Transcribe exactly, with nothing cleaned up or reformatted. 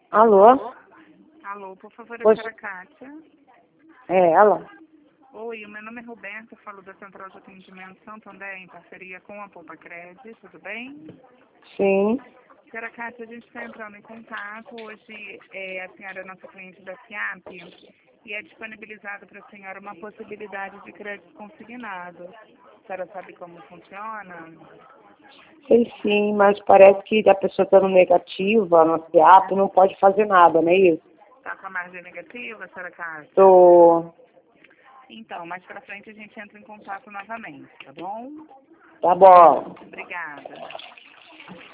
Alô? Alô, por favor, a Oi. senhora Kátia. É ela? Oi, o meu nome é Roberta, eu falo da Central de Atendimento Santo André, em parceria com a Poupa Crédito, tudo bem? Sim. Senhora Kátia, a gente está entrando em contato. Hoje é, a senhora é nossa cliente da FIAP e é disponibilizado para a senhora uma possibilidade de crédito consignado. A senhora sabe como funciona? Sei sim, mas parece que a pessoa estando negativa no teatro não pode fazer nada, não é isso? Está com a margem negativa, senhora Kátia? Tô. Então, mais para frente a gente entra em contato novamente, tá bom? Tá bom. Obrigada.